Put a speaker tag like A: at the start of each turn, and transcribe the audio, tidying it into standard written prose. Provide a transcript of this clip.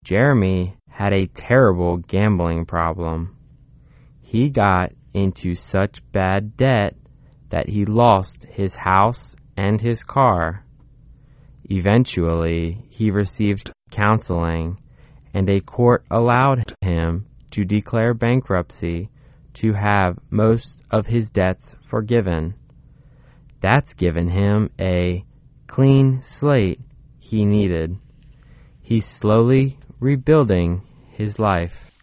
A: Jeremy had a terrible gambling problem. He got into such bad debt that he lost his house and his car. Eventually, he received counseling, and a court allowed him to declare bankruptcy to have most of his debts forgiven. That's given him a clean slate he needed. He's slowly rebuilding his life.